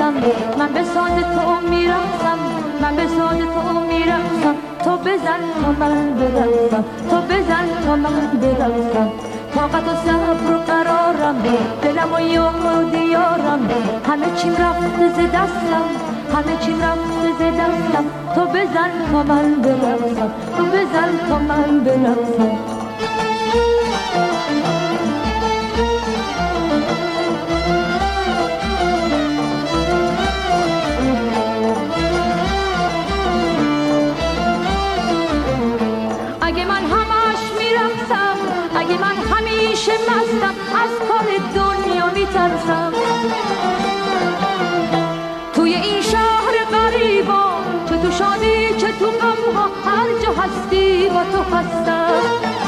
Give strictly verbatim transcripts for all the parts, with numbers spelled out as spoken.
دستم، من به ساز تو میرقصم، من به ساز تو میرقصم. تو بزن تا من برقصم، تو بزن تا من برقصم. طاقت و صبر و قرارم، دلم و یار و دیارم، همه چیم رفته ز دستم، همه چیم رفته ز دستم. تو بزن تا من برقصم، تو بزن تا من برقصم. اگه من همش میرقصم، اگه من همیشه مستم، از کار دنیا میترسم. توی این شهر غریبا، چه تو شادی چه تو غمها، هر جا هستی با تو هستم.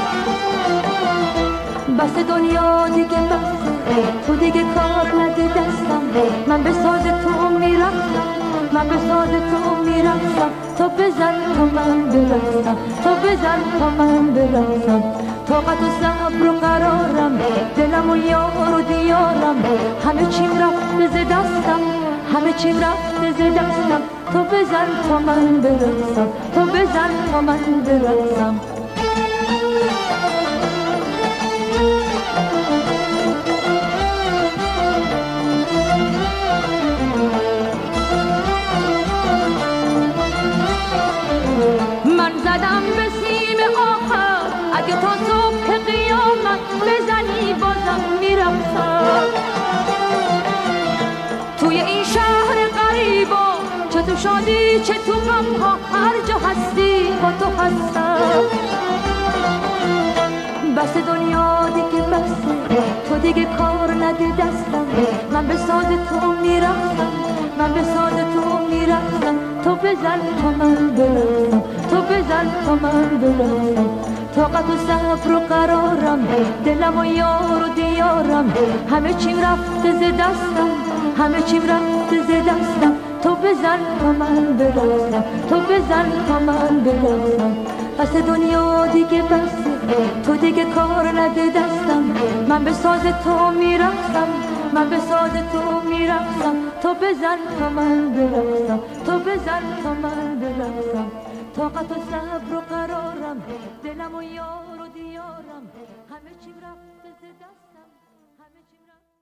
بس دنیا دیگه بس، تو دیگه کار نده دستم، من به ساز تو میرقصم، من به ساز تو میرقصم. تو بزن تا من برقصم، تو بزن تا من برقصم. طاقت و صبر و قرارم، دلم و یار و دیارم، همه چیم رفته ز دستم، همه چیم رفته ز دستم. تو بزن تا من برقصم، تو بزن تا من برقصم. من زدم به سیم آخر، اگه تا صبح قیامت بزنی بازم میرقصم. توی این شهر غریبا، چه تو شادی چه تو غمها، هر جا هستی با تو هستم. بس دنیا دیگه بسه، تو دیگه کار نده دستم، من به ساز تو میرقصم، من به ساز تو میرقصم. تو بزن تا من برقصم، تو بزن تا من برقصم. طاقت و صبر و قرارم، دلم و یار و دیارم، همه چیم رفته ز دستم، همه چیم رفته ز دستم. تو بزن تا من برقصم، تو بزن تا من برقصم. پس دنیا دیگه بسه، تو دیگه کار نده دستم، من به ساز تو میرقصم، من به ساز تو میرقصم. تو بزن تا من برقصم، تو بزن تا من برقصم. طاقت و صبر و قرارم، دلم و یار و دیارم، همه چیم رفته ز دستم، همه چیم رفته